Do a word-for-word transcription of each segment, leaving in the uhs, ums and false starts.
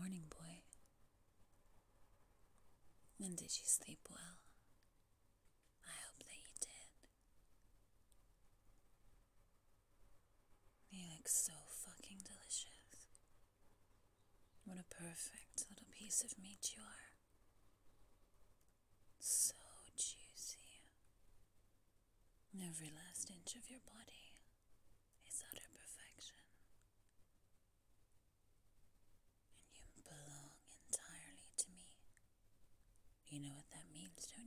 morning, boy. And did you sleep well? I hope that you did. You look so fucking delicious. What a perfect little piece of meat you are. So juicy. Every last inch of your body is utter perfection. And you belong entirely to me. You know what that means, don't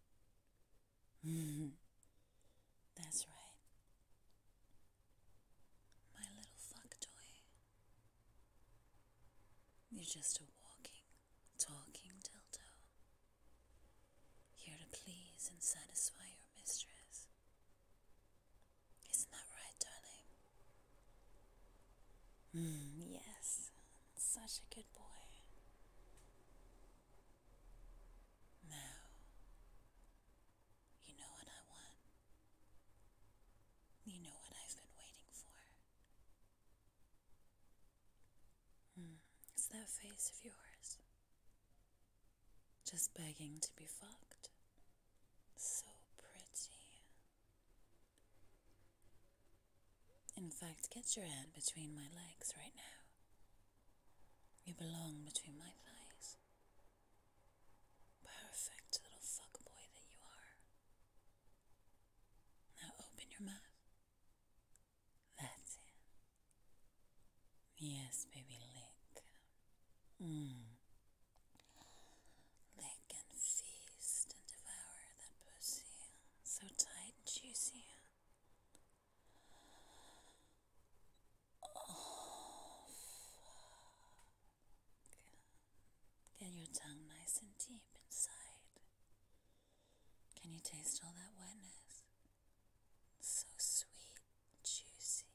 you? That's right. My little fuck toy. You're just a walking, talking dildo. Here to please and satisfy your mistress. Isn't that right, darling? Mm, yes. Such a good boy. Now, you know what I want. You know what I've been waiting for. Mm, it's that face of yours. Just begging to be fucked. So pretty. In fact, get your hand between my legs right now. You belong between my thighs. Perfect little fuckboy that you are. Now open your mouth. That's it. Yes, baby, lick. Mmm. Lick and feast and devour that pussy. So tight and juicy. Oh, fuck. Get your tongue nice and deep inside. Can you taste all that wetness? So sweet, juicy.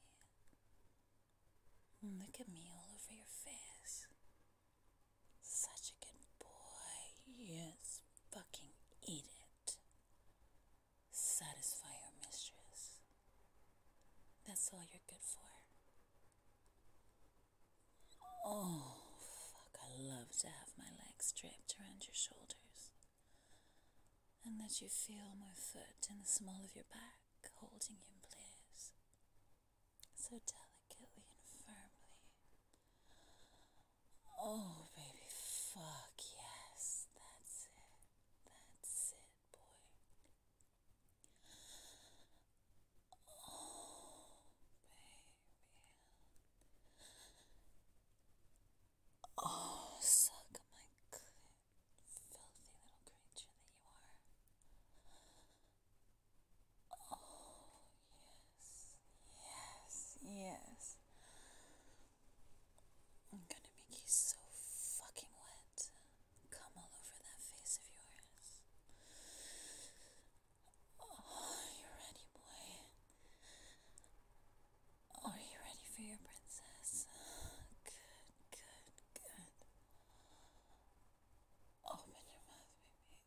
Look at me all over your face. Such a good boy. Yes, fucking eat it. Satisfy your mistress. That's all you're good for. Oh, fuck, I love to have my legs draped around your shoulders. And let you feel my foot in the small of your back, holding you in place. So delicately and firmly. Oh, baby, fuck yes. That's it. That's it, boy. Oh, baby. Oh, suck my clit, filthy little creature that you are. Oh, yes. Yes, yes. I'm gonna make you so fucking wet. Come all over that face of yours. Oh, you ready, boy? Are you ready for your princess? Good, good, good. Open your mouth, baby.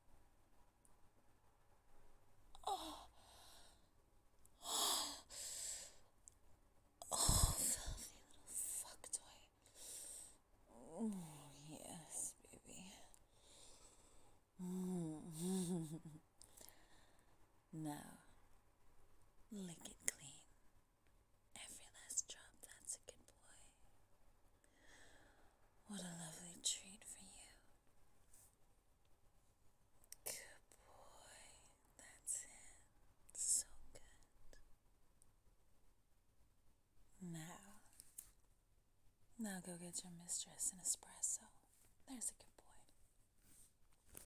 Oh, oh, filthy little fuck toy. Oh, yes, baby. Mm. Now, lick it clean. Every last drop, that's a good boy. What a lovely treat for you. Good boy. That's it. So good. Now, now go get your mistress an espresso. There's a good